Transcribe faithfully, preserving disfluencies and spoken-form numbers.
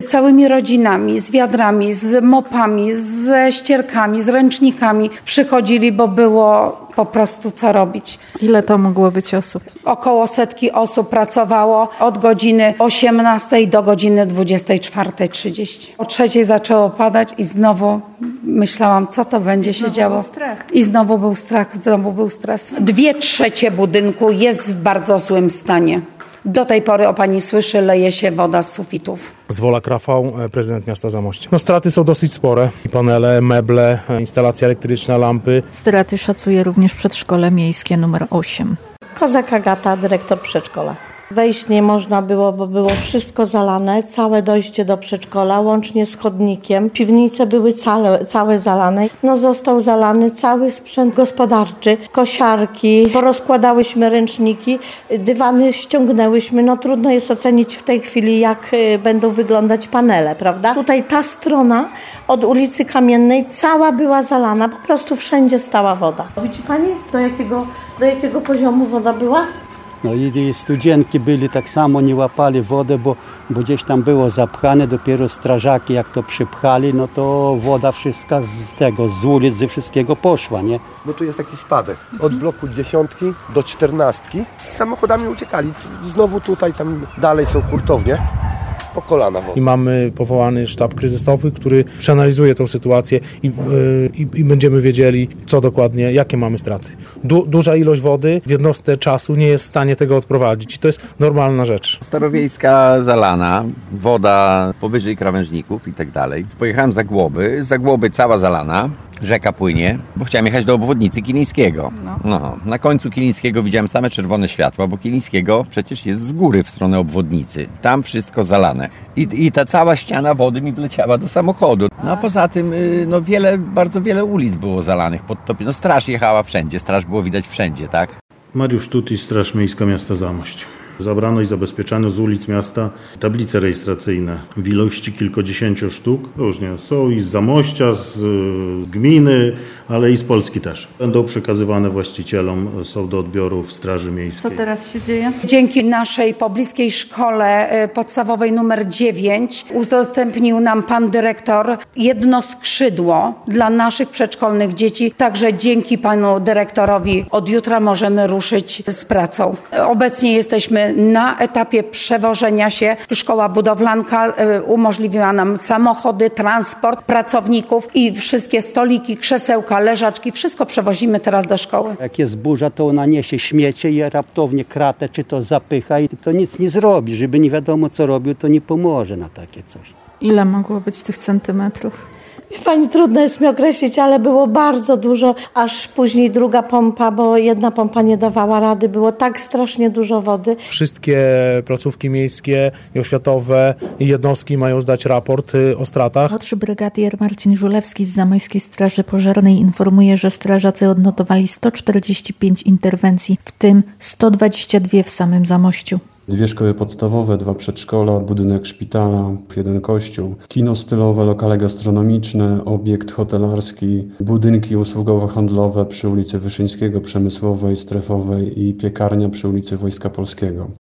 całymi rodzinami, z wiadrami, z mopami, ze ścierkami, z ręcznikami przychodzili, bo było po prostu co robić. Ile to mogło być osób? Około setki osób pracowało od godziny osiemnastej do godziny dwudziestej czwartej trzydzieści. O trzeciej zaczęło padać i znowu myślałam, co to będzie się działo. Był strach. I znowu był strach, znowu był stres. Dwie trzecie budynku jest w bardzo złym stanie. Do tej pory, o pani słyszy, leje się woda z sufitów. Zwola Krafał, prezydent miasta Zamościa. No, straty są dosyć spore. Panele, meble, instalacja elektryczna, lampy. Straty szacuje również przedszkole miejskie numer osiem. Kozak Agata, dyrektor przedszkola. Wejść nie można było, bo było wszystko zalane, całe dojście do przedszkola, łącznie z chodnikiem. Piwnice były całe, całe zalane. No został zalany cały sprzęt gospodarczy, kosiarki, porozkładałyśmy ręczniki, dywany ściągnęłyśmy. No trudno jest ocenić w tej chwili, jak będą wyglądać panele, prawda? Tutaj ta strona od ulicy Kamiennej cała była zalana, po prostu wszędzie stała woda. Widzi pani, do jakiego, do jakiego poziomu woda była? No i studenci byli tak samo, nie łapali wodę, bo, bo gdzieś tam było zapchane, dopiero strażaki jak to przypchali, no to woda wszystka z tego, z ulic, ze wszystkiego poszła, nie? Bo tu jest taki spadek, od bloku dziesiątki do czternastki, z samochodami uciekali, znowu tutaj, tam dalej są hurtownie. Po kolana wody. I mamy powołany sztab kryzysowy, który przeanalizuje tę sytuację i, yy, i, i będziemy wiedzieli, co dokładnie, jakie mamy straty. Du, duża ilość wody w jednostce czasu nie jest w stanie tego odprowadzić i to jest normalna rzecz. Starowiejska zalana, woda powyżej krawężników i tak dalej. Pojechałem za Głoby, za Głoby cała zalana. Rzeka płynie, bo chciałem jechać do obwodnicy Kilińskiego. No. No, na końcu Kilińskiego widziałem same czerwone światła, bo Kilińskiego przecież jest z góry w stronę obwodnicy. Tam wszystko zalane. I, i ta cała ściana wody mi wleciała do samochodu. No a poza tym no wiele, bardzo wiele ulic było zalanych, podtopionych. No straż jechała wszędzie, straż było widać wszędzie, tak? Mariusz Tutis, Straż Miejska Miasta Zamość. Zabrano i zabezpieczano z ulic miasta tablice rejestracyjne w ilości kilkudziesięciu sztuk. Różnie są i z Zamościa, z, z gminy, ale i z Polski też. Będą przekazywane właścicielom, są do odbioru w Straży Miejskiej. Co teraz się dzieje? Dzięki naszej pobliskiej szkole podstawowej numer dziewięć udostępnił nam pan dyrektor jedno skrzydło dla naszych przedszkolnych dzieci. Także dzięki panu dyrektorowi od jutra możemy ruszyć z pracą. Obecnie jesteśmy na etapie przewożenia się. Szkoła budowlanka umożliwiła nam samochody, transport pracowników i wszystkie stoliki, krzesełka, leżaczki, wszystko przewozimy teraz do szkoły. Jak jest burza, to ona niesie śmiecie i raptownie kratę, czy to zapycha i to nic nie zrobi. Żeby nie wiadomo co robił, to nie pomoże na takie coś. Ile mogło być tych centymetrów? Pani, trudno jest mi określić, ale było bardzo dużo, aż później druga pompa, bo jedna pompa nie dawała rady, było tak strasznie dużo wody. Wszystkie placówki miejskie i oświatowe i jednostki mają zdać raport o stratach. Młodszy brygadier Marcin Żulewski z Zamojskiej Straży Pożarnej informuje, że strażacy odnotowali sto czterdzieści pięć interwencji, w tym sto dwadzieścia dwie w samym Zamościu. Dwie szkoły podstawowe, dwa przedszkola, budynek szpitala, jeden kościół, kino stylowe, lokale gastronomiczne, obiekt hotelarski, budynki usługowo-handlowe przy ulicy Wyszyńskiego, Przemysłowej, Strefowej i piekarnia przy ulicy Wojska Polskiego.